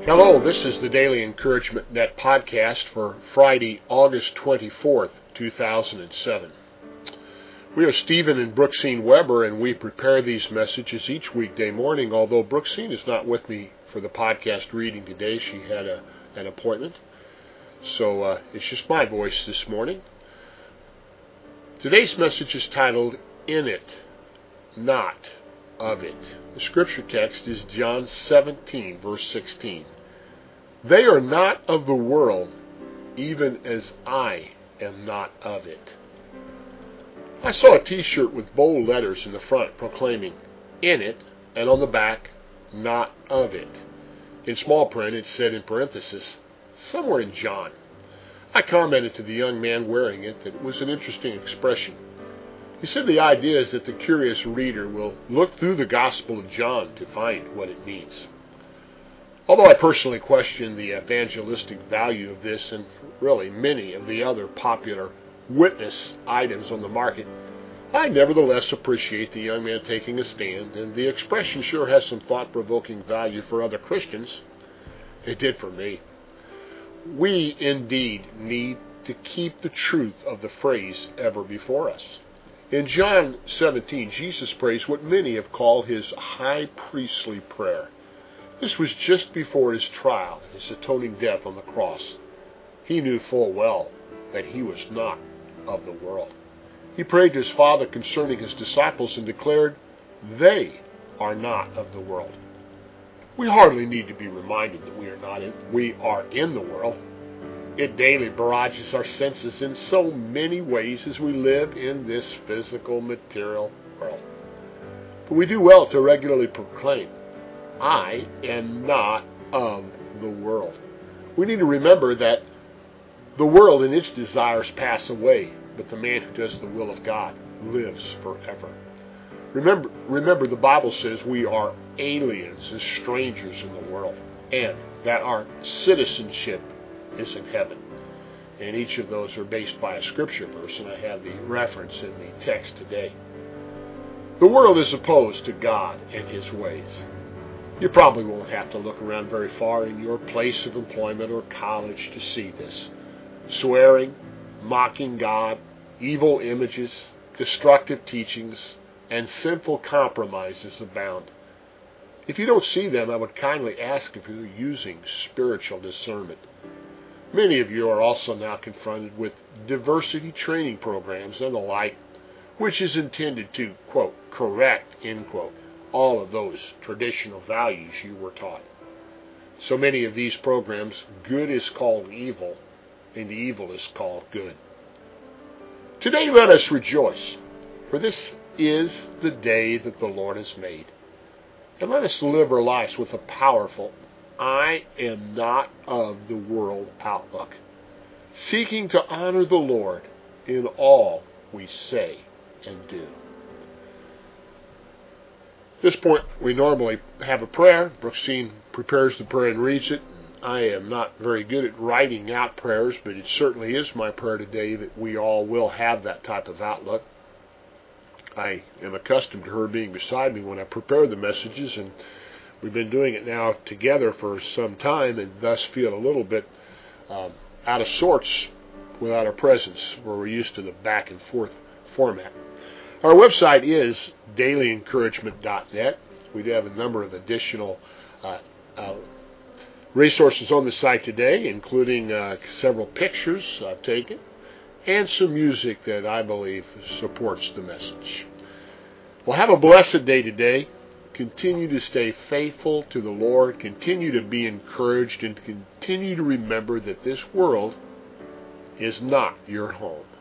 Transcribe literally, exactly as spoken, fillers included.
Hello, this is the Daily Encouragement Net podcast for Friday, August twenty-fourth, two thousand seven. We are Stephen and Brooksine Weber, and we prepare these messages each weekday morning, although Brooksine is not with me for the podcast reading today. She had a, an appointment, so uh, it's just my voice this morning. Today's message is titled, In It, Not of It. The scripture text is John seventeen, verse sixteen. They are not of the world, even as I am not of it. I saw a t-shirt with bold letters in the front proclaiming, In it, and on the back, not of it. In small print it said in parenthesis, somewhere in John. I commented to the young man wearing it that it was an interesting expression. He said the idea is that the curious reader will look through the Gospel of John to find what it means. Although I personally question the evangelistic value of this and really many of the other popular witness items on the market, I nevertheless appreciate the young man taking a stand, and the expression sure has some thought-provoking value for other Christians. It did for me. We indeed need to keep the truth of the phrase ever before us. In John seventeen, Jesus prays what many have called his high priestly prayer. This was just before his trial, his atoning death on the cross. He knew full well that he was not of the world. He prayed to his Father concerning his disciples and declared, they are not of the world. We hardly need to be reminded that we are not in, we are in the world. It daily barrages our senses in so many ways as we live in this physical, material world. But we do well to regularly proclaim, I am not of the world. We need to remember that the world and its desires pass away, but the man who does the will of God lives forever. Remember, remember the Bible says we are aliens and strangers in the world, and that our citizenship is in heaven. And each of those are based by a scripture verse, and I have the reference in the text today. The world is opposed to God and his ways. You probably won't have to look around very far in your place of employment or college to see this. Swearing, mocking God, evil images, destructive teachings, and sinful compromises abound. If you don't see them, I would kindly ask if you're using spiritual discernment. Many of you are also now confronted with diversity training programs and the like, which is intended to, quote, correct, end quote, all of those traditional values you were taught. So many of these programs, good is called evil, and evil is called good. Today let us rejoice, for this is the day that the Lord has made. And let us live our lives with a powerful, I am not of the world outlook, seeking to honor the Lord in all we say and do. At this point, we normally have a prayer. Brooksine prepares the prayer and reads it. I am not very good at writing out prayers, but it certainly is my prayer today that we all will have that type of outlook. I am accustomed to her being beside me when I prepare the messages, and we've been doing it now together for some time, and thus feel a little bit um, out of sorts without her presence, where we're used to the back and forth format. Our website is daily encouragement dot net. We do have a number of additional uh, uh, resources on the site today, including uh, several pictures I've taken and some music that I believe supports the message. Well, have a blessed day today. Continue to stay faithful to the Lord. Continue to be encouraged, and continue to remember that this world is not your home.